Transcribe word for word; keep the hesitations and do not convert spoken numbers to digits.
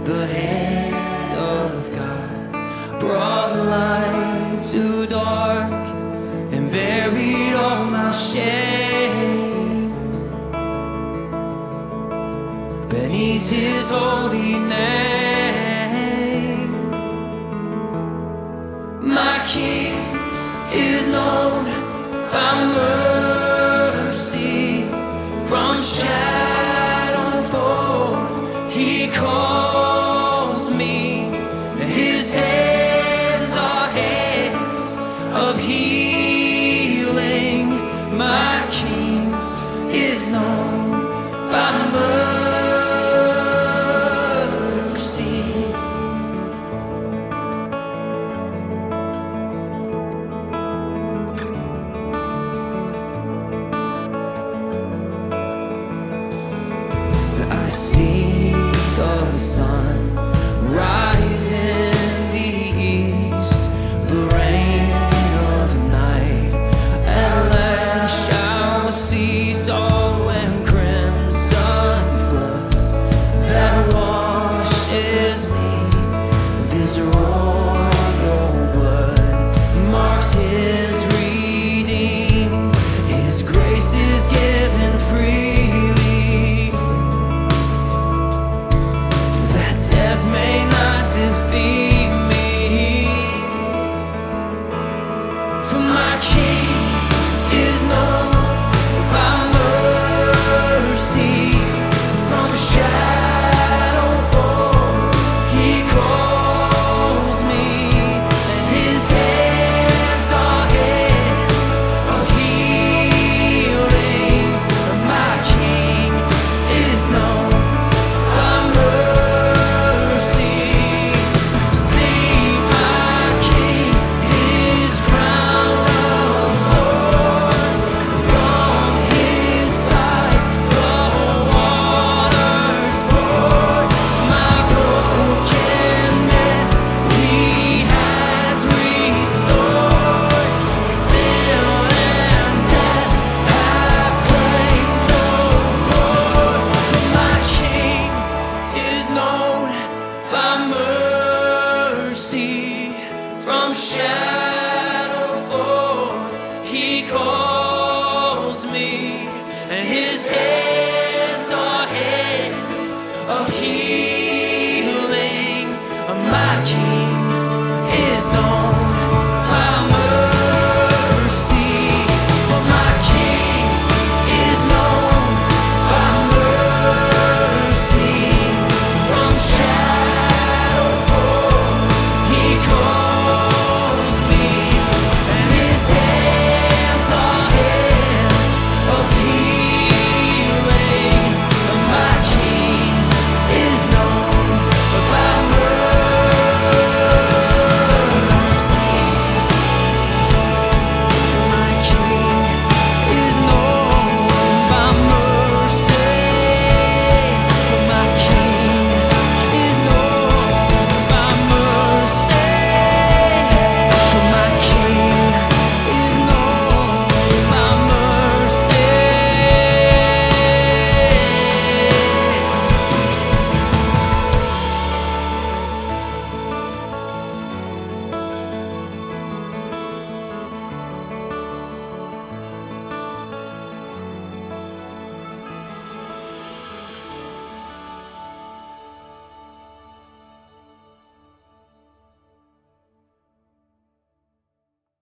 The hand of God brought light to dark and buried all my shame beneath His holy name. My King is known by mercy, from shadow forth He calls me. His hands are hands of healing. My King is known by mercy. I see the sun rise in the east, the rain of the night at last shall cease. All when crimson flood that washes me, this royal blood marks His redeem. His grace is given freely, death may not defeat me. For my King is known by mercy, from shadow forth He calls me, and His hands are hands of healing. My King is known by mercy. From shadow forth He calls me, and His hands are hands of healing. My King is known